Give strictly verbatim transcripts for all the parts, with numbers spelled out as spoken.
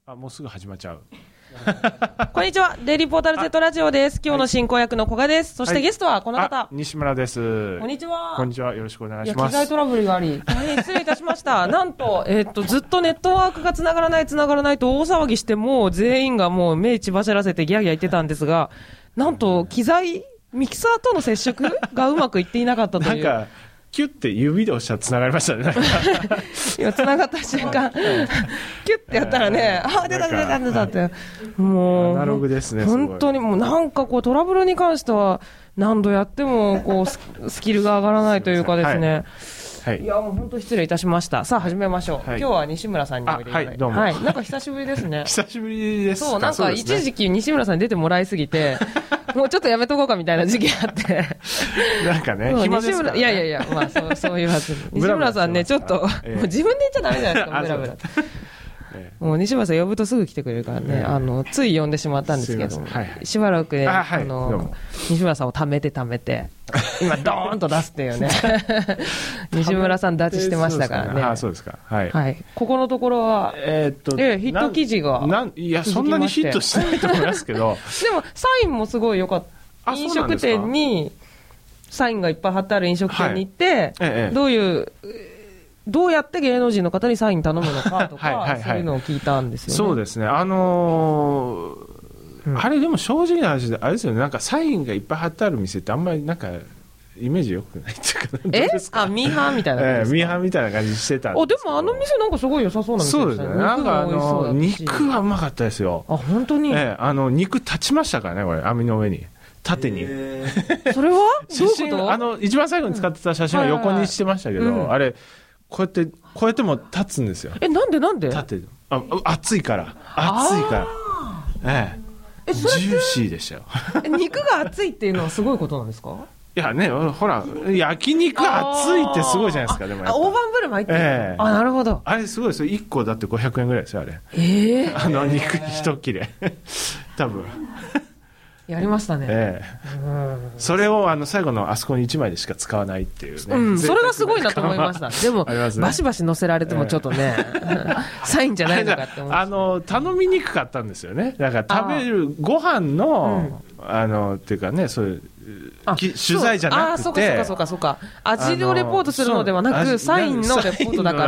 あ、もうすぐ始まっちゃう。 こんにちは、デイリーポータル Z ラジオです。今日の進行役の古賀です。そしてゲストはこの方、 はい、西村です。 こんにちは。 こんにちは、よろしくお願いします。 いや、機材トラブルがあり大変失礼いたしました。なんと、えー、っとずっとネットワークがつながらないつながらないと大騒ぎして、もう全員がもう目血走らせてギャーギャー言ってたんですが、なんと機材ミキサーとの接触がうまくいっていなかったという。 なんかキュッて指で押したらつながりましたね。 今つながった瞬間キュッてやったらね、あ、出た出た出たって、もうアナログですね。 本当にもうなんかこうトラブルに関しては何度やってもこう ス, スキルが上がらないというかですね、はいはい、いやもう本当失礼いたしました。さあ始めましょう、はい、今日は西村さんにおいでいただいて、はい、どうも、はい、なんか久しぶりですね。 久しぶりですか。 そう、なんか一時期西村さんに出てもらいすぎてもうちょっとやめとこうかみたいな時期あってなんかね、暇ですからね。 いやいやいや、まあそうそう言わずに西村さんね、ちょっと、えー、もう自分で言っちゃダメじゃないですか。ブラブラもう西村さん呼ぶとすぐ来てくれるからね、えー、あのつい呼んでしまったんですけど、はい、しばらくね、あ、はい、あの西村さんを貯めて貯めて今ドーンと出すっていうね西村さん立ちしてましたからね。 あ、そうですか、はいはい、ここのところは、えーっとえー、ヒット記事がなんいやそんなにヒットしてないと思いますけどでもサインもすごい良かった。飲食店にサインがいっぱい貼ってある飲食店に行って、はい、ええ、どういうどうやって芸能人の方にサイン頼むのかとかはいはい、はい、そういうのを聞いたんですよね。 そうですね、あのーうん、あれでも正直な話であれですよね、なんかサインがいっぱい貼ってある店ってあんまりなんかイメージ良くないっていうか、えあ、ミーハーみたいな感じですか。 えー、ミーハーみたいな感じしてたんですけど。 あ、でもあの店なんかすごい良さそうな店でしたね。 そうですね、なんかあの肉はうまかったですよ。 あ、本当に、 えー、あの肉立ちましたからね、これ網の上に縦に、 えー、それは写真どういうこと？あの一番最後に使ってた写真は横にしてましたけど、うん、はいはいはい、あれこうやってこうやっても立つんですよ。 え、なんでなんで？ 縦、あ、熱いから熱いから、ええ、え、それジューシーでしたよ。 肉が熱いっていうのはすごいことなんですか？ いやね、ほら焼肉熱いってすごいじゃないですか。でも大盤振る舞いって、えー、あ、なるほど。 あれすごいですよ。いっこだってごひゃくえんぐらいですよあれ。 えー、 あの肉一切れ多分やりましたね、 ええ、うん、それをあの最後のあそこにいちまいでしか使わないっていうね、 うん、それがすごいなと思いました。でも、ね、バシバシ乗せられてもちょっとね、ええ、サインじゃないのかって思いました。 あの頼みにくかったんですよね。だから食べるご飯の、うん、あのっていうかね、そういう取材じゃなくて、あ、そうかそうかそうかそうか、味をレポートするのではなくサインのレポートだから、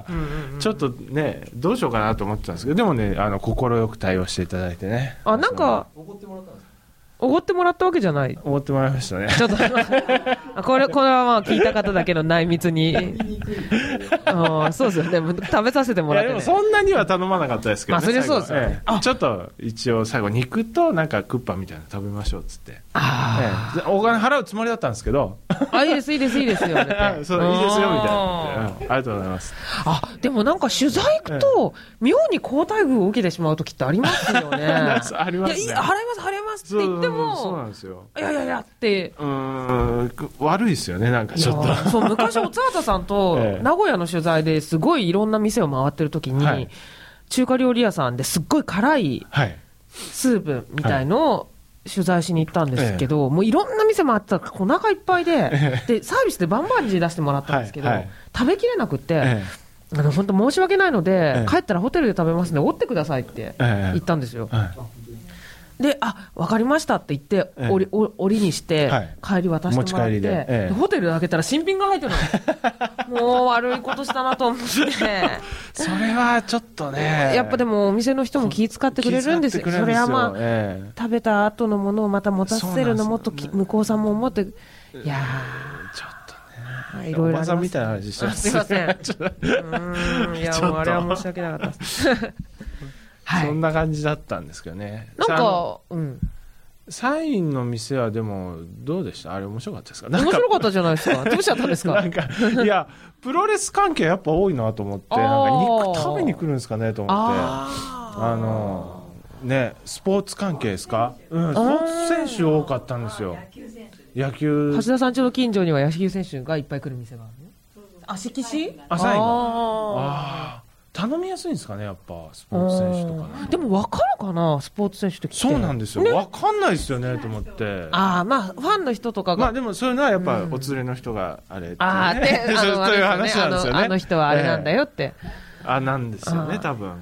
ちょっとねどうしようかなと思ってたんですけど、でもね、あの快く対応していただいてね。 あ、なんかおごってもらったんですか？おごってもらったわけじゃない。 おごってもらいましたね。 ちょっとこれこれはまあ聞いた方だけの内密にあ、そうですよね、食べさせてもらって、ね、 いやでもそんなには頼まなかったですけどね。 まあ、それそうですよね、 ええ、ちょっと一応最後肉となんかクッパみたいなの食べましょうっつって、あ、ええ、お金払うつもりだったんですけどあ、いいですいいですいいですよ、ね、 そういいですよみたいな、うん、ありがとうございます。 あ、でもなんか取材行くと、ええ、妙に好待遇を受けてしまう時ってありますよね。 ありますね。 いや、払います払いますって言っても、 そうなんですよ。 いやいやいやって、 うーん、悪いですよね、なんかちょっと。 そう、昔おつはたさんと名古屋の取材ですごいいろんな店を回ってる時に、はい、中華料理屋さんですっごい辛いスープみたいのを取材しに行ったんですけど、はい、もういろんな店回ってたらお腹いっぱいで、ええ、でサービスでバンバンジー出してもらったんですけど、はいはい、食べきれなくって、ええ、あの本当申し訳ないので、ええ、帰ったらホテルで食べますんでおってくださいって言ったんですよ、ええ、で、あ、分かりましたって言って、ええ、折り、折りにして、はい、帰り渡してもらって、で、ええ、ホテルで開けたら新品が入ってるのもう悪いことしたなと思ってそれはちょっとね、 やっぱでもお店の人も気遣ってくれるんですよ。それはまあ、ええ、食べた後のものをまた持たせるのもと向こうさんも思って、いやーちょっとね、 いろいろあります。 おばさんみたいな話してます。 すいませんうーん、いやもうあれは申し訳なかったですはい、 そんな感じだったんですけどね。 なんか、うん、 サインの店はでもどうでした？あれ面白かったですか？ 面白かったじゃないですか。どうしちゃったんですか？ なんかいやプロレス関係やっぱ多いなと思って、なんか肉食べに来るんですかねと思って、あ, あのね、スポーツ関係ですか？うん、スポーツ選手多かったんですよ。野球。 橋田さん家の近所には野球選手がいっぱい来る店があるね。あ、色紙？ あ、サインが。ああ。頼みやすいんですかね、やっぱスポーツ選手とか、ね、 でも分かるかな、スポーツ選手って来て。 そうなんですよ、ね、分かんないですよねと思って。 あ、まあファンの人とかが、 まあでもそういうのはやっぱお連れの人があれって、ね、 あで、 そういう話なんですよね。 あの、あの人はあれなんだよって、 えー、あなんですよね多分。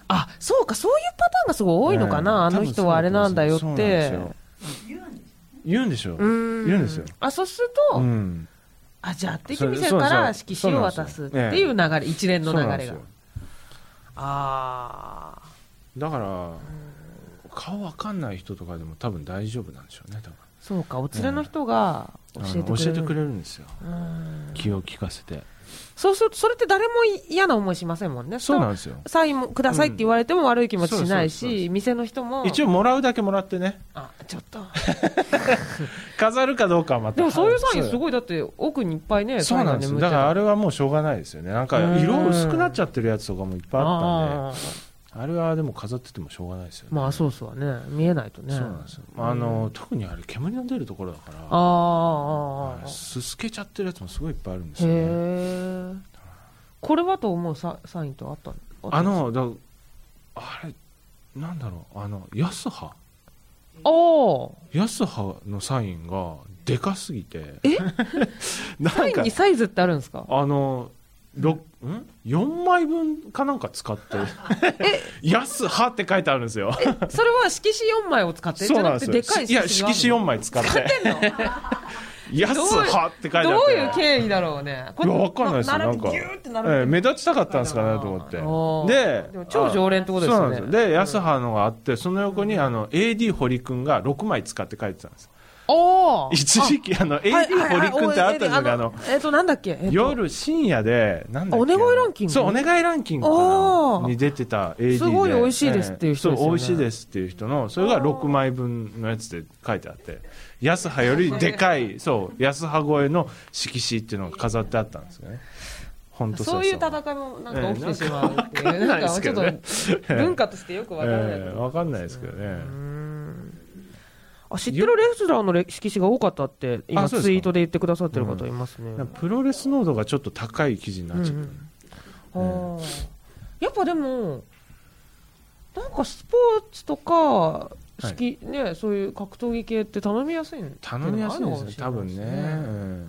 あ、そうか、そういうパターンがすごい多いのかな、えー、あの人はあれなんだよって。 言うんでしょ。言うんですよ。 あ、そうすると、うん、あ、じゃあって店から色紙を渡すっていう流れ、一連の流れが。ああ。 だから、顔わかんない人とかでも多分大丈夫なんでしょうね、多分。 そうか、お連れの人が教えてくれる、 教えてくれるんですよ。気を利かせて。 そうすると、それって誰も嫌な思いしませんもんね。 そうなんですよ。 サインもくださいって言われても悪い気持ちしないし、店の人も。 一応もらうだけもらってね。 あ、ちょっと。 飾るかどうかはまた。 でもそういうサインすごい、だって奥にいっぱいね、 そうなんですよ。だからあれはもうしょうがないですよね。なんか色薄くなっちゃってるやつとかもいっぱいあったんで。あれはでも飾っててもしょうがないですよね。 まあそうそうね、見えないとね。 そうなんですよ。あの、特にあれ煙の出るところだから、 ああ、 すすけちゃってるやつもすごいいっぱいあるんですよね。 へえ。これはと思うササインとあったの？ あのだあれなんだろう、あのヤスハ。 おヤスハのサインがでかすぎて。 え？サインにサイズってあるんですか？ あの。んよんまいぶんかなんか使ってえやすはって書いてあるんですよ。 えそれは色紙よんまいを使ってそうなんですよ。 でかいいや色紙よんまい使って使ってんのやすはって書いてあって、 どういう経緯だろうね。 いや分かんないですよ。なんか、えー、目立ちたかったんですかねと思って。ででも超常連ってことですよね。 そうなんですよ。でやすはのがあって、その横にあの エーディー 堀くんがろくまい使って書いてたんです。 お一時期あの エーディー 堀くんってあったんですよ。あのえっとなんだっけ、えっと、 夜深夜でなんだっけ、 お願いランキング、 そうお願いランキングかなに出てた エーディー ですごい美味しいですっていう人ですよね。 そう美味しいですっていう人のそれがろくまいぶんのやつで書いてあって、安葉よりでかいそう安葉越えの色紙っていうのが飾ってあったんですよね。本当そういう戦いもなんか起きてしまうっていう、えー、なんかちょっと文化としてよくわからない、えー、わかんないですけどね。 あ、知ってるレスラーの色紙が多かったって今ツイートで言ってくださってる方いますね、 うん、プロレス濃度がちょっと高い記事になっちゃった、 うんうん、やっぱでもなんかスポーツとか好き、はいね、そういう格闘技系って頼みやすいん頼みやすいんですね、多分ね、うん、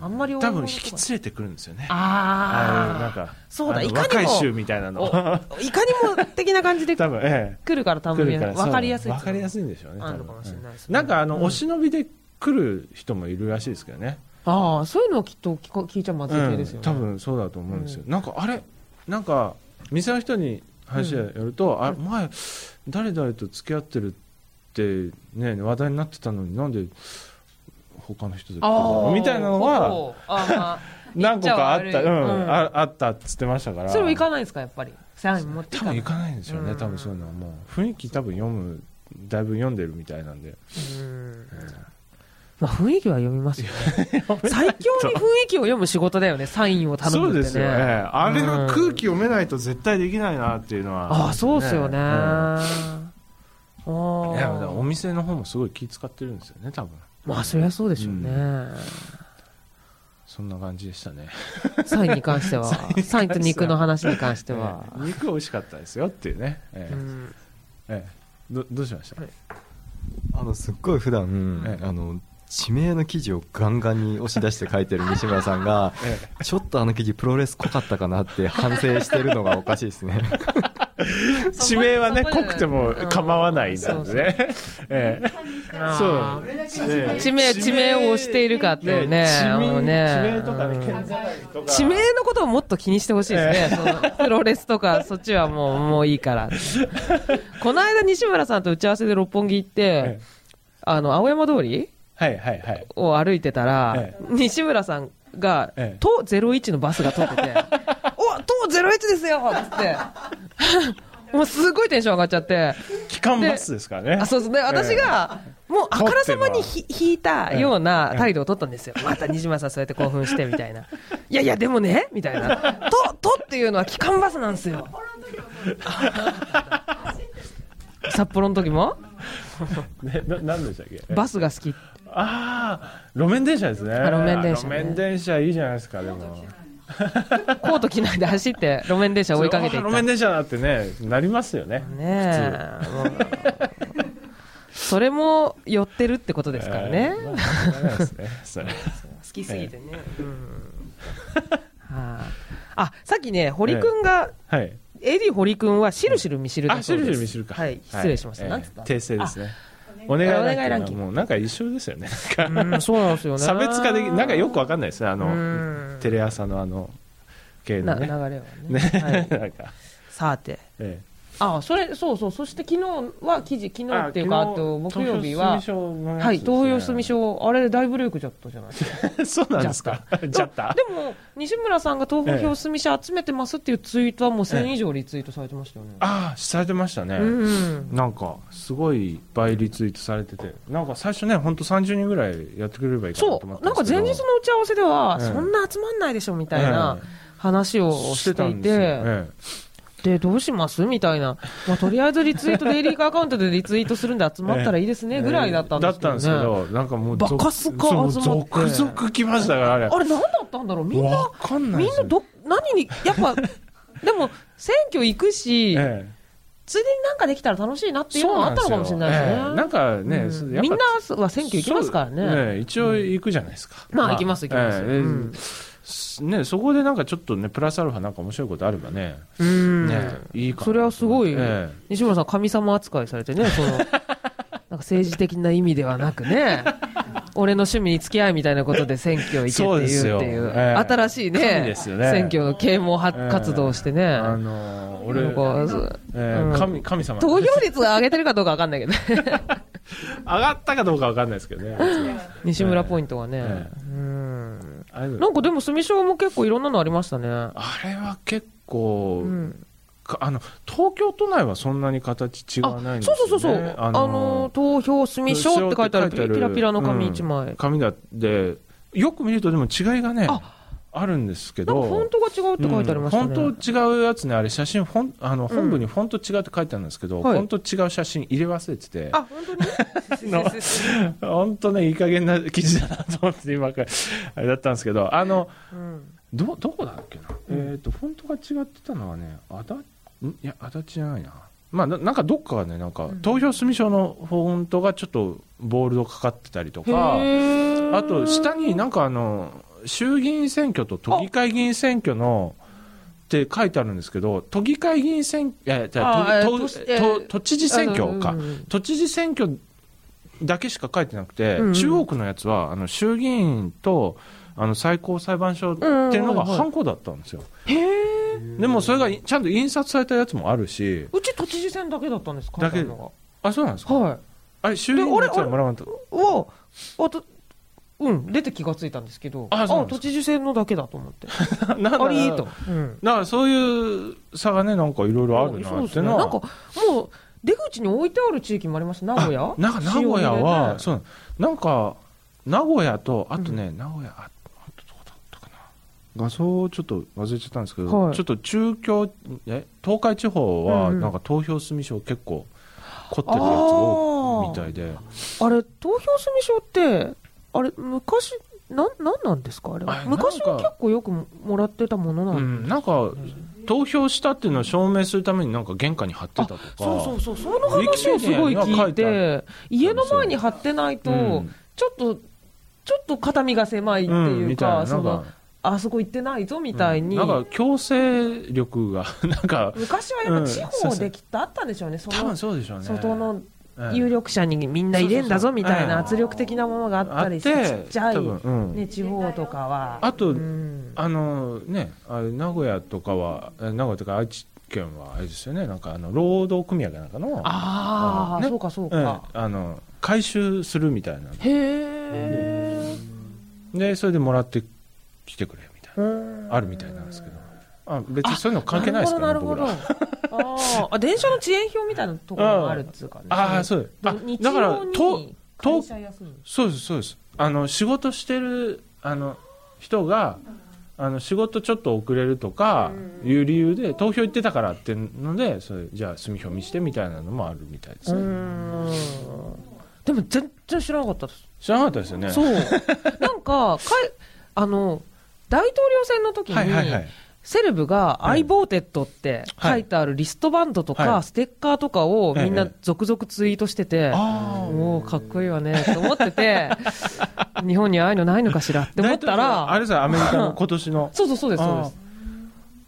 あんまり多分引き連れてくるんですよね。 ああ、なんかそうだ、いかにも若い衆みたいなのいかにも的な感じで多分、ええ、来るから頼みやすい、分かりやすい、 分かりやすいんでしょうね。 あるかもしれないですね。 なんかあの、うん、お忍びで来る人もいるらしいですけどね。 ああ、そういうのをきっと聞いちゃまずい系ですよね、 うん、多分そうだと思うんですよ、うん、なんかあれなんか店の人に話をやると、うん、あ前誰々と付き合ってるってね話題になってたのになんで他の人でみたいなのは何個かあった、うんうん、あ, あったっつってましたから。 それも行かないですかやっぱり。サイン持って多分行かないんですよね、うん、多分そういうのはもう雰囲気多分読むだいぶ読んでるみたいなんで、うん、 まあ、雰囲気は読みますよね最強に雰囲気を読む仕事だよね、サインを頼むってね。 そうですよね、あれの空気読めないと絶対できないなっていうのは、 ね、ああそうですよね、うん、あいやお店の方もすごい気使ってるんですよね多分。 まあそりゃそうでしょうね、うん、 そんな感じでしたねサインに関してはサインと肉の話に関しては、 ええ、肉美味しかったですよっていうね、ええうんええ、ど, どうしました、はい、 あのすっごい普段、ええ、あの地名の記事をガンガンに押し出して書いてる西村さんが、ええ、ちょっとあの記事プロレス濃かったかなって反省してるのがおかしいですね地名はね濃くても構わないんだね。 地名地名を押しているかっていうね。 地名とかね、 とか地名のことをもっと気にしてほしいですね。そのプロレスとかそっちはもうもういいから。この間西村さんと打ち合わせで六本木行って、あの青山通りを歩いてたら西村さんがとゼロいちのバスが通ってて。とゼロいちですよっつってもうすごいテンション上がっちゃって、 機関バスですからね。 あそうそうで私がもうあからさまにひ引いたような態度を取ったんですよ。また西村さんそうやって興奮してみたいな。いやいやでもねみたいな、ととっていうのは機関バスなんですよ札幌の時もね、な何でしたっけ、 バスが好き。 ああ路面電車ですね。 路面電車、 ね、路面電車いいじゃないですか。でもコート着ないで走って路面電車追いかけていった。 路面電車だってねなりますよね。 ねえそれも寄ってるってことですからね。 えーまあ、ねそれ好きすぎてね、えーうんはあ、あさっきね堀くんがエーディー 堀君はしるしるみしるだそうです。 あ、しるしるみしるか。 はい、失礼しました。なんつった？ 訂正ですね。お願いランキングはもうなんか一緒ですよね。 うん、そうなんですよね。 差別化でき、なんかよくわかんないですね。あのテレ朝のあの系のね。 流れはね。ねはい、なんかさて。ええああそれそうそうそして昨日は記事昨日っていうかあと木曜日ははい投票済証あれ大ブレイクじゃったじゃないですか。 そうなんですか。じゃったでも西村さんが投票済証集めてますっていうツイートはもうせん以上リツイートされてましたよね。 ああされてましたね、うん、なんかすごいいっぱいリツイートされててなんか最初ね本当さんじゅうにんぐらいやってくれればいいかなと思ってそうなんか前日の打ち合わせでは、ええ、そんな集まんないでしょみたいな話をしていて、ええでどうしますみたいな、まあ、とりあえずリツイートデイリーカアカウントでリツイートするんで集まったらいいですねぐらいだったんですけど、ね、 だったんですけどなんかもうバカスカ集まって続々来ましたからあれあれ何だったんだろうみんなわかんないみんなど何にやっぱでも選挙行くし、ええ、ついでになんかできたら楽しいなっていうのがあったのかもしれないですね。 なん、ええ、なんかね、 うん、みんなは選挙行きますからね。 ね一応行くじゃないですか。 うん、まあ行きます行きます。ええうんね、そこでなんかちょっとねプラスアルファなんか面白いことあればね、うんねいいかな。 それはすごい、ええ、西村さん神様扱いされてねそのなんか政治的な意味ではなくね俺の趣味に付き合いみたいなことで選挙行けっていうっていう、えー、新しい ね, ですよね選挙の啓蒙活動をしてね、えー、あのー、俺、えーうん、神, 神様投票率が上げてるかどうか分かんないけど上がったかどうか分かんないですけどね西村ポイントはね、えー、うんなんかでも住所も結構いろんなのありましたね。あれは結構、うん、あの東京都内はそんなに形違わないんですよね。 そうそうそうそう、あのー、あのー、投票住所って書いてあるピラピラの紙いちまい、うん、 紙だってよく見るとでも違いがね あ, あるんですけどなんかフォントが違うって書いてありましたね、 うん、フォント違うやつねあれ写真フォンあの本部にフォント違うって書いてあるんですけど、うん、フォント違う写真入れ忘れててあ本当に本当ねいい加減な記事だなと思って今からあれだったんですけどあの、うん、ど, どこだっけな、うん、えっとフォントが違ってたのはねあだいや足立じゃないなまあな、なんかどっかがねなんか、うん、投票済証のフォントがちょっとボールドかかってたりとかあと下になんかあの衆議院選挙と都議会議員選挙のって書いてあるんですけど都議会議員選挙じゃ都都知事選挙か、うん、都知事選挙だけしか書いてなくて、うん、中央区のやつはあの衆議院とあの最高裁判所っていうのがハンコだったんですよ。 へー。 でもそれがちゃんと印刷されたやつもあるしうち都知事選だけだったんですかだけあそうなんですか、はい、あれ衆議院のやつはもらわなかったわあとうん出て気がついたんですけどああ都知事選のだけだと思ってなんあれいいと、うん、 だからそういう差がねなんかいろいろあるなってのは、ね、 なんかもう出口に置いてある地域もあります名古屋なんか名古屋は、ね、そうなんか名古屋とあとね、うん、名古屋あ画像をちょっと忘れちゃったんですけど、はい、ちょっと中京え東海地方はなんか投票済証結構凝ってるやつ多いみたいで、 あ, あれ投票済証ってあれ昔ななんなんですかあれは昔は結構よくもらってたものなんです、 うん、なんか投票したっていうのを証明するためになんか玄関に貼ってたとかそうそうそうその話をすごい聞いて家の前に貼ってないと、うん、ちょっとちょっと肩身が狭いっていうか、うん、そのあそこ行ってないぞみたいに、 うん、なんか強制力がなんか昔はやっぱ地方できっとあったんでしょうね、うん、その多分そうでしょうね外の有力者にみんな入れんだぞみたいな圧力的なものがあったりして、ちっちゃい、うんね、地方とかはあと、うん、あのねあれ名古屋とかは名古屋とか愛知県はあれですよねなんかあの労働組合なんかのああ、ね、そうかそうか、 うん、あの回収するみたいなへえ、 うん、でそれでもらって来てくれみたいなあるみたいなんですけどあ別にそういうの関係ないですからね僕らああ電車の遅延表みたいなところもあるっていうかねああそうあだからととそうですそうですあの仕事してるあの人があの仕事ちょっと遅れるとかいう理由で投票行ってたからっていうのでそれじゃあ住票見してみたいなのもあるみたいですね。うんでも全然知らなかったです。 知らなかったですよね。 そうなんかかいあの大統領選の時に、はいはいはい、セレブが I voted って書いてあるリストバンドとか、はい、ステッカーとかをみんな続々ツイートしてて、はい、おーかっこいいわねと思ってて日本にああいうのないのかしらって思ったらあれさアメリカの今年のそうそうそうですそうです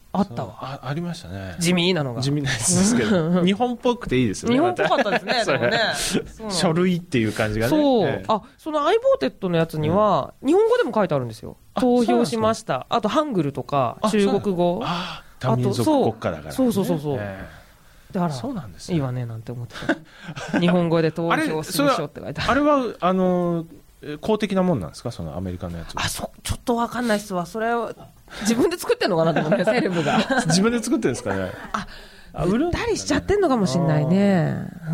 あったわ。 あ、ありましたね。 地味なのが。 地味なやつですけど。日本っぽくていいですよね。 日本っぽかったですね、でもね。 書類っていう感じがね。 そう。あ、そのアイボーテッドのやつには、日本語でも書いてあるんですよ。投票しました。あと、ハングルとか、中国語。 あ、多民族国家だから。 そうそうそうそう。だから、 そうなんですいいわね、なんて思ってた。日本語で投票するでしょって書いてある。 あれは、あの、公的なもんなんですか、そのアメリカのやつは。 あ、そ、ちょっとわかんないっすわ。それを、自分で作ってんのかなと思って、セレブが。 自分で作ってるんですかね。 あ、売ったりしちゃってんのかもしんないね。うん。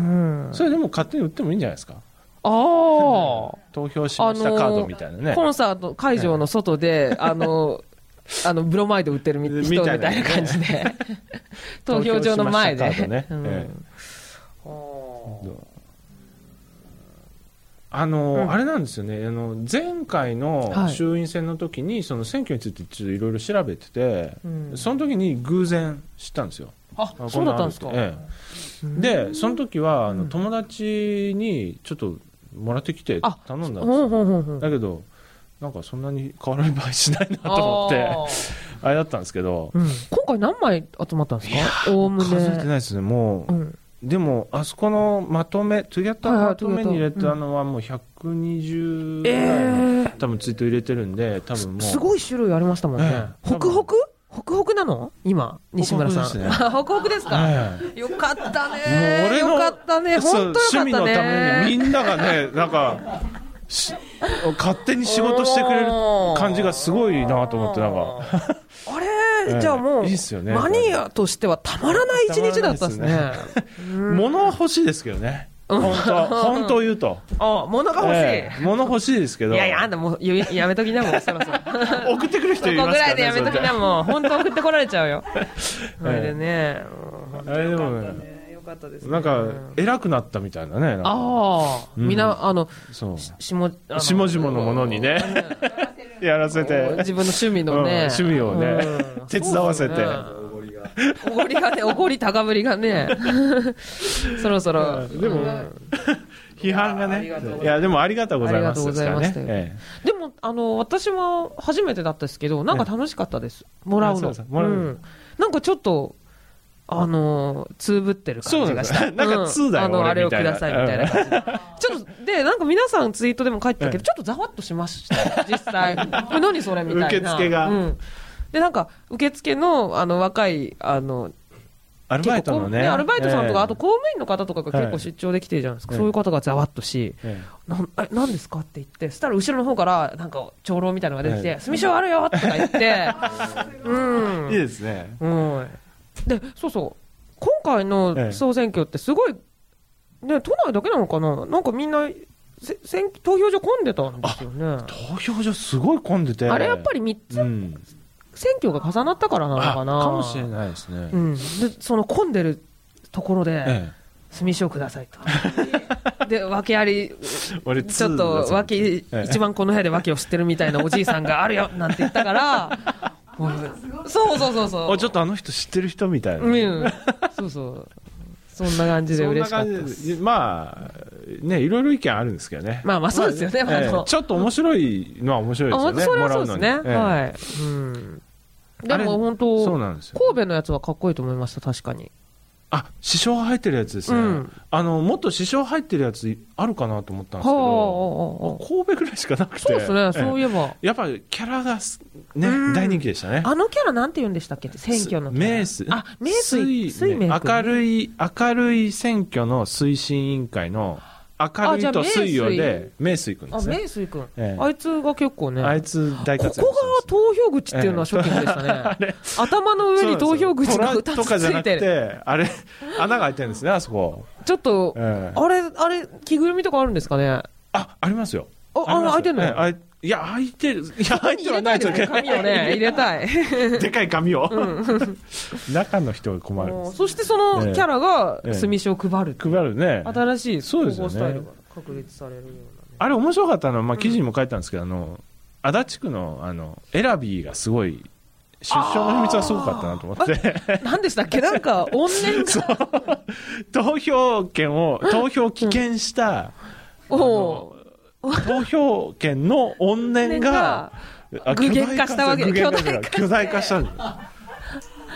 それでも勝手に売ってもいいんじゃないですか。ああ。 投票しましたカードみたいなね。 コンサート会場の外で、あの、あの、ブロマイド売ってる人みたいな感じで。投票所の前で。 あの、うん、あれなんですよね、あの前回の衆院選の時に、はい、その選挙についてちょっといろいろ調べてて、うん、その時に偶然知ったんですよ。 あ、そうだったんですか。 ええ、でその時はあの友達にちょっともらってきて頼んだんですよ。だけどなんかそんなに変わらない場合しないなと思ってあれだったんですけど、 うん、今回何枚集まったんですか。おおむね数えてないですねもう、うん、でもあそこのまとめトゥギャッターまとめに入れたのはもうひゃくにじゅうぐらいの、えー、多分ツイート入れてるんで多分もう す, すごい種類ありましたもんね、えー、ホクホクホクホクなの今西村さん。ホクホクですね。ホクホクですか、えー、よかったね。もう俺のよかったね。本当よかったね。趣味のためにみんながねなんか勝手に仕事してくれる感じがすごいなと思ってなんかあれ、えー、じゃあもういいっすよね、マニアとしてはたまらない一日だったですね。 物は欲しいですけどね。本当本当を言うとあ物が欲しい、 えー、物欲しいですけどいやいやあんたもうや, やめときなもんそろそろ送ってくる人いますからね。 ここぐらいでやめときなもん本当送ってこられちゃうよそれでね、 あれでもねなんか偉くなったみたいなね。 ああ、みんなあのそう下 々のものにねやらせて自分の趣味のね趣味をね手伝わせておごりがねおごり高ぶりがねそろそろでも批判がねいやでもありがとうございますですからね。 でもあの私は初めてだったですけどなんか楽しかったです。もらうのなんかちょっとあのー、つぶってる感じがした。 なんかつだよ、 うん、あの、あれをくださいみたいな感じで。ちょっと、で、なんか皆さんツイートでも書いてたけど、ちょっとざわっとしました。実際。何それみたいな。 受付が。 うん。で、なんか、受付の、あの、若い、あの、 アルバイトのね。 ねアルバイトさんとか、えー、あと公務員の方とかが結構出張できてるじゃないですか。はい、そういう方がざわっとし、えー、なんえ、何ですかって言って、そしたら後ろの方から、なんか、長老みたいなのが出てきて、住所あるよとか言って、 うん。いいですね。 うん。で、そうそう。今回の総選挙ってすごい、ね、都内だけなのかななんかみんな、選投票所混んでたんですよね。 投票所すごい混んでて。 あれやっぱりみっつ、うん、選挙が重なったからなのかなかもしれないですね。 うん。で、その混んでるところで、ええ、住所くださいと。で、訳あり、ちょっと訳、ええ、一番この部屋で訳を知ってるみたいなおじいさんがあるよなんて言ったから、そうそうそうそう。 ちょっとあの人知ってる人みたいな。 うん。そうそう。そんな感じで嬉しかったです。 まあ、ね、いろいろ意見あるんですけどね。 まあまあそうですよね。まあえー、ちょっと面白いのは面白いですよね。 それはそうですね。えー、はい。うん。でも本当、そうなんですよ。神戸のやつはかっこいいと思いました、確かに。 あ、支承入ってるやつですね、うん、あのもっと支承入ってるやつあるかなと思ったんですけど神戸ぐらいしかなくてそうですね、そういえばやっぱりキャラが、ね、大人気でしたね。 あのキャラなんて言うんでしたっけ選挙のキャラメースあメースイ、ね、 明るい明るい選挙の推進委員会の明るいと水曜で名水君ですね。 あ、名水君、ええ、あいつが結構ねあいつ大活躍。 ここが投票口っていうのはショッキングでしたね、ええ、頭の上に投票口がふたつついてるとかじゃなくてあれ穴が開いてるんですねあそこちょっと、ええ、あれあれ着ぐるみとかあるんですかね。 あありますよ。 ああ開いてるの、 ええ、いや開いてるいや開いてはないですよね。 紙をね入れたいでかい紙を、うん、中の人が困る。 そしてそのキャラが墨書を配る、 ええ、配るね。 新しい広報スタイルが確立されるような、ね、 あれ面白かったのは、まあ、記事にも書いたんですけど、うん、あの足立区のあのエラビーがすごい出生の秘密はすごかったなと思って何でしたっけなんか怨念が投票権を投票棄権した、うん、お投票権の怨念が具現化したわけ。 巨大化したんです。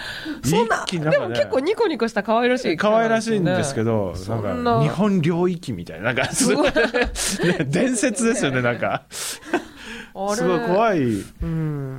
そんな、 一気になんか、ね、 でも結構ニコニコした可愛らしい、ね、 可愛らしいんですけど、なんか日本領域みたいな、なんかすごい伝説ですよね、なんかすごい怖い、 うん、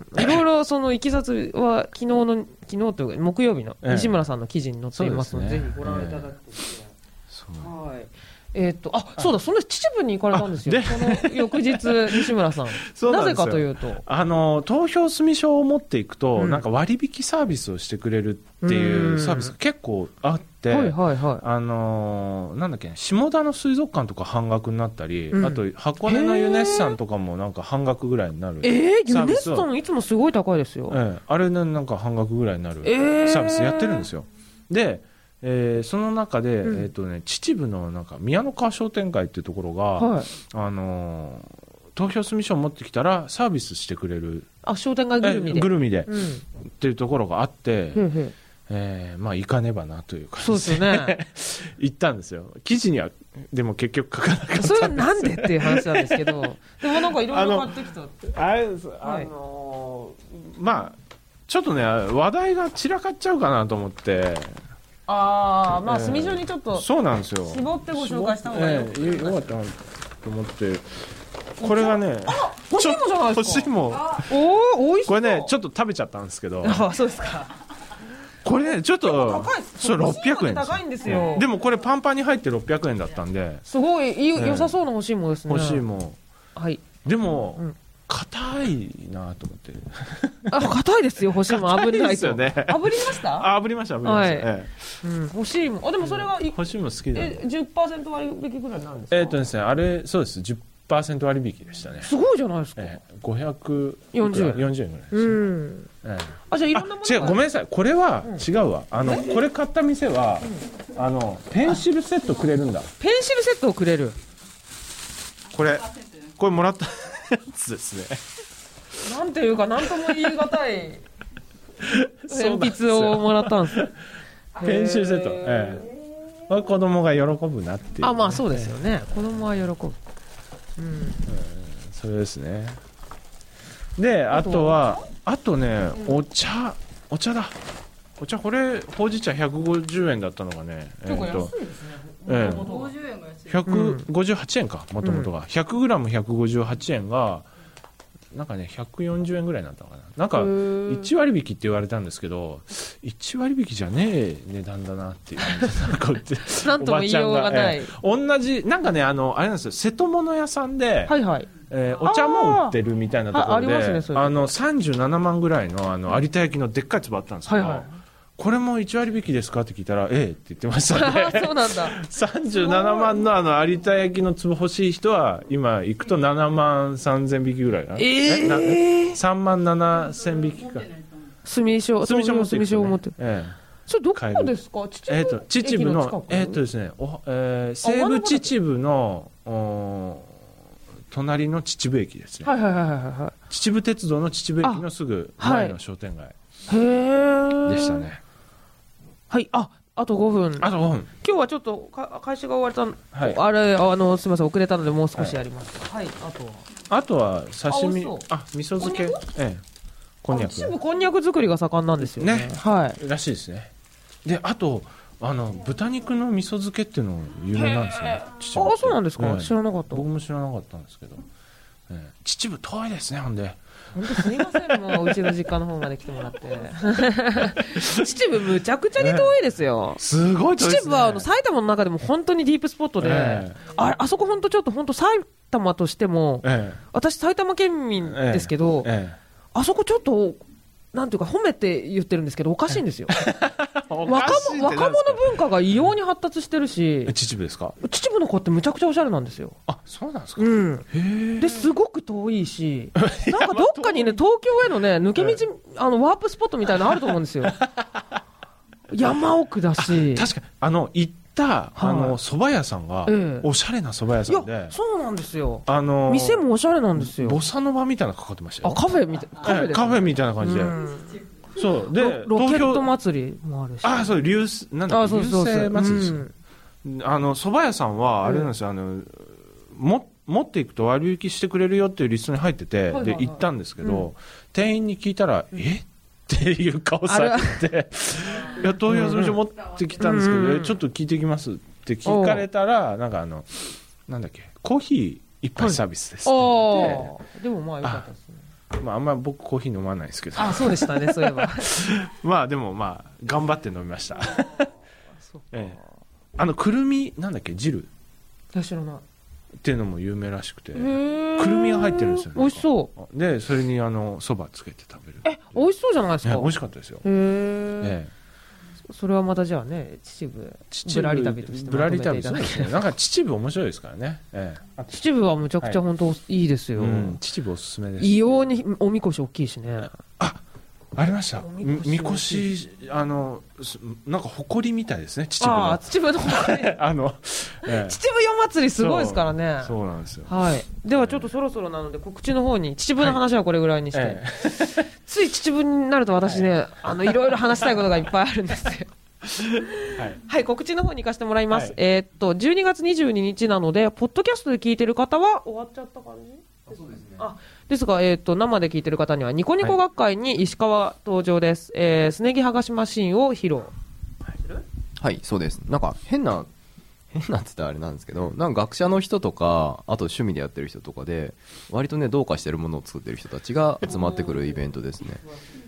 いろいろそのいきさつは昨日の昨日というか木曜日の西村さんの記事に載っていますので、ええ、ぜひご覧いただくと、えー、はい。えー、っとあそうだ、その秩父に行かれたんですよ、その翌日、西村さん、 そうなんなぜかというと、 あの投票済証を持っていくと、うん、なんか割引サービスをしてくれるっていうサービスが結構あって、はいはいはい、あのなんだっけ、下田の水族館とか半額になったり、うん、あと箱根のユネッサンとかもなんか半額ぐらいになる、 えー、ユネッサンいつもすごい高いですよ、 ええ、あれね、なんか半額ぐらいになるサービスやってるんですよ。でえー、その中で、うん、えーとね、秩父のなんか宮の川商店街っていうところが、はい、あのー、投票済証を持ってきたらサービスしてくれる、 あ、商店街ぐるみでぐるみで、うん、っていうところがあって、へへ、えー、まあ行かねばなという感じで、 そうですね行ったんですよ。記事にはでも結局書かなかったんです。 それはなんでっていう話なんですけどでもなんかいろいろ買ってきたって、 あれです、あのーはい、まあちょっとね話題が散らかっちゃうかなと思って、 ああ、まあ住所にちょっとそうなんですよ、 絞ってご紹介した方がいい、 えー、よかったなと思って、これがね、 あ、欲しいもじゃないですか。 欲しいも。 おお、美味しそう。 これね、ちょっと食べちゃったんですけど。 あ、そうですか。 これね、ちょっとそうろっぴゃくえんです。 高いんですよ。 でもこれパンパンに入ってろっぴゃくえんだったんで、 すごいいい、良さそうな欲しいものですね。 欲しいもん。 はい。 でも。うん、硬いなと思って。 あ、硬いですよ、欲しいもん。炙りないと。 ですよね。 炙りました？ あ、炙りました、炙りました。はい、ええ、うん、欲しいもん。あ、でもそれが、 欲しいもん好きだ。 え、じゅっパーセント 割引ぐらいになるんですか？ えっとですね、あれ、そうです、じゅっパーセント 割引でしたね。 すごいじゃないですか。 ええ、ごひゃくよんじゅうえん。 よんじゅうえんぐらいです。うん。 ええ、あ、じゃあいろんなものが。 違う、ごめんなさい。これは違うわ。あの、これ買った店は、あの、ペンシルセットくれるんだ。 ペンシルセットをくれる。 これ、これもらったやつですね。 なんていうか、なんとも言い難い鉛筆をもらったんです。 ペンシルセット。ええ。これ子供が喜ぶなっていう。 あ、まあそうですよね。子供は喜ぶ。うん。うん、 それですね。で、あとは、あとね、お茶、お茶だ。お茶、これ、ほうじ茶ひゃくごじゅうえんだったのがね。 結構安いですね。 ええ。ひゃくごじゅうはちえんか、もともとが。ひゃくグラムひゃくごじゅうはちえんが、なんかね、ひゃくよんじゅうえんぐらいになったのかな。なんか、いち割引って言われたんですけど、いち割引じゃねえ値段だなっていう感じで、なんかってなんとも言いようがない。 えー、同じ、なんかね、あの、あれなんですよ、瀬戸物屋さんで、 はいはい。 えー、お茶も売ってるみたいなところで、あ, あ, ね、 あの、さんじゅうななまんぐらいの、あの、有田焼のでっかい壺あったんですけど、はいはい、これもいち割引きですかって聞いたら、ええって言ってましたね。 そうなんだ。 さんじゅうななまんのあの有田焼の壺欲しい人は、今行くとななまんさんぜん引きぐらいかな。 えー、 えさんまんななせん引きか。 住所、 住所持ってる、ね。 住所持ってる。ええ。それどこですか？ えっ、ー、と、秩父の、えっ、ー、とですね、おえー、西武秩父の、お隣の秩父駅ですね。 はいはいはいはい。 秩父鉄道の秩父駅のすぐ前の商店街。 へえ。 でしたね。 はい、あ、あとごふん。 あとごふん。 今日はちょっとか会社が終わった、はい、あれ、あの、すみません、遅れたのでもう少しやります。はい、はい、あとは。 あとは刺身、あ、味噌漬け、ええ、こんにゃく。 秩父こんにゃく作りが盛んなんですよね。ね、 はい。らしいですね。で、あと、あの豚肉の味噌漬けっていうの有名なんですね。 秩父。あ、そうなんですか、ええ。知らなかった。 僕も知らなかったんですけど。ええ、秩父遠いですね、ほんで。 本当すいません、もううちの実家の方まで来てもらって秩父むちゃくちゃに遠いですよ、 えー、すごい遠いですね。 秩父はあの埼玉の中でも本当にディープスポットで、えー、あ, あそこ本当ちょっと本当埼玉としても、えー、私埼玉県民ですけど、えーえー、あそこちょっとなんていうか褒めて言ってるんですけどおかしいんですよ若, 若者文化が異様に発達してるし。 秩父ですか？ 秩父の子ってむちゃくちゃおしゃれなんですよ。 あ、そうなんですか？ うん、へですごく遠いしなんかどっかにね東京へのね抜け道、あのワープスポットみたいなのあると思うんですよ山奥だし。 確かにあの行ったあの蕎麦屋さんが、ええ、おしゃれな蕎麦屋さんで。いやそうなんですよ、 あのー、 店もおしゃれなんですよ。 ボサノバみたいなのかかってましたよ。 あ、カフェみたいな、カフェで、 カフェみたいな感じで、うん、そうでロケット祭りもあるし。 あ、そう流なんだ流星祭りですよ。あの蕎麦屋さんはあれなんですよ、あのも持っていくと割引してくれるよっていうリストに入ってて、はいはいはい、で行ったんですけど、うん、店員に聞いたら、うん、えってっていう顔されていや投票する書持ってきたんですけど、うん、ちょっと聞いてきますって聞かれたらなんかあのなんだっけコーヒー一杯サービスですって言って、 でもまあよかったですね。 まあ、あんまり僕コーヒー飲まないですけどあそうでしたねそういえばまあでもまあ頑張って飲みましたええ、あのくるみなんだっけ汁知らないっていうのも有名らしくてくるみが入ってるんですよ。 美味しそうでそれにあのそばつけて食べる。 え美味しそうじゃないですか。 美味しかったですよ。へえ、それはまたじゃあね秩父ぶらり旅としてぶらり旅そうですね。なんか秩父面白いですからね、ええ、秩父はむちゃくちゃ本当いいですよ、はい、うん、 秩父おすすめです。 異様におみこし大きいしね。 あありました。みこしあのなんか埃みたいですね。秩父の。あ秩父の埃。あの、ええ、秩父夜祭りすごいですからね。 そう、そうなんですよ。 はい。ではちょっとそろそろなので告知の方に秩父の話はこれぐらいにして、はいええ、つい秩父になると私ね、はい、あのいろいろ話したいことがいっぱいあるんですよ。はい、はい、告知の方に行かせてもらいます。はい、えー、っとじゅうにがつにじゅうににちなのでポッドキャストで聞いてる方は終わっちゃった感じ。 そうですね。 あですが、えー、と生で聞いてる方にはニコニコ学会に石川登場です、はい、えー、すねぎ剥がしマシンを披露。 はい、そうです。なんか変な変なって言ったらあれなんですけど、なんか学者の人とかあと趣味でやってる人とかで割とねどうかしてるものを作ってる人たちが集まってくるイベントですね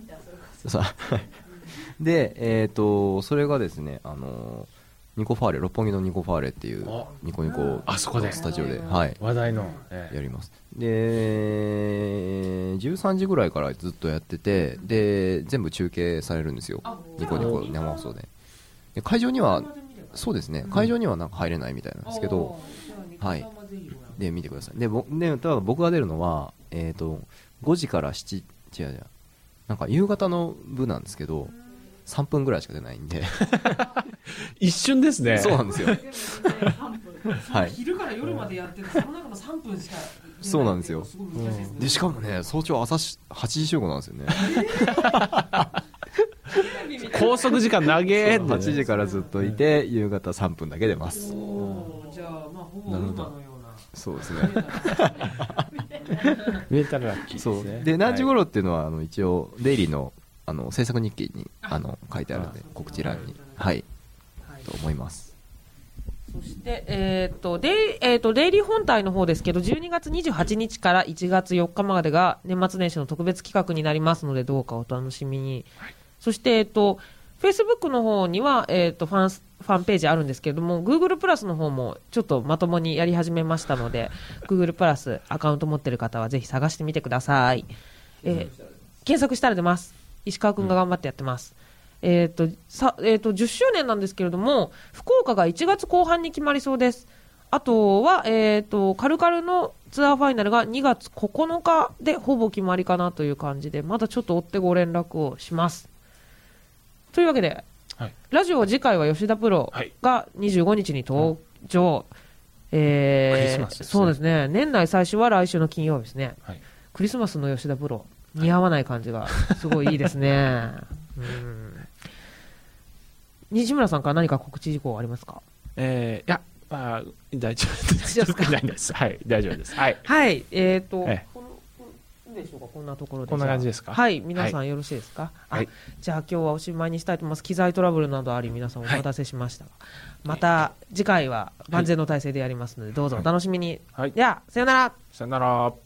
で、えー、とそれがですね、あのーニコファーレ、六本木のニコファーレっていうニコニコスタジオで、はい、 話題の、 ええ、やります。でじゅうさんじぐらいからずっとやってて、で全部中継されるんですよ、ニコニコ生放送で。で会場にはそうですね、会場にはなんか入れないみたいなんですけど、はい、で見てください。でぼでただ僕が出るのは、えー、とごじからなな違う違うなんか夕方の部なんですけどさんぷんぐらいしか出ないんで一瞬ですね。 そうなんですよはい、昼から夜までやってる、その中のさんぷんしかそうなんですよ。でしかもね早朝朝はちじ集合なんですよね拘束時間長えって、ね、 はちじからずっといて夕方さんぷんだけ出ます。 おじゃあまあほぼ今のような。 そうですね見えたらラッキーですね。 そうで何時頃っていうのはあの一応デイリーのあの制作日記にあの書いてあるんで告知欄に、はい、はい、と思います。 そして、えーとデイえーと、デイリー本体の方ですけどじゅうにがつにじゅうはちにちからいちがつよっかまでが年末年始の特別企画になりますのでどうかお楽しみに、はい、そして、えーと、Facebook の方には、えーと、ファンファンページあるんですけれども Google プラスの方もちょっとまともにやり始めましたのでGoogle プラスアカウント持ってる方はぜひ探してみてください、えー、検索したら出ます。石川くんが頑張ってやってます、うん、えーとさえーとじゅっしゅうねんなんですけれども福岡がいちがつこう半に決まりそうです。あとは、えーとカルカルのツアーファイナルがにがつここのかでほぼ決まりかなという感じでまだちょっと追ってご連絡をします。というわけで、はい、ラジオ次回は吉田プロがにじゅうごにちに登場、はい、えー、クリスマスですね。そうですね。年内最終は来週の金曜日ですね、はい、クリスマスの吉田プロ似合わない感じがすごいいいですねうん西村さんから何か告知事項ありますか？ えー、いや、まあ、大丈夫です大丈夫ですはい大丈夫ですはい、 はい、えーと、ええ、このでしょうか、こんなところでこんな感じですか？ はい、皆さんよろしいですか？はい、あ、じゃあ今日はおしまいにしたいと思います。機材トラブルなどあり皆さんお待たせしましたが、はい、また次回は万全の体制でやりますのでどうぞお楽しみに、はい、ではさよなら。 さよなら。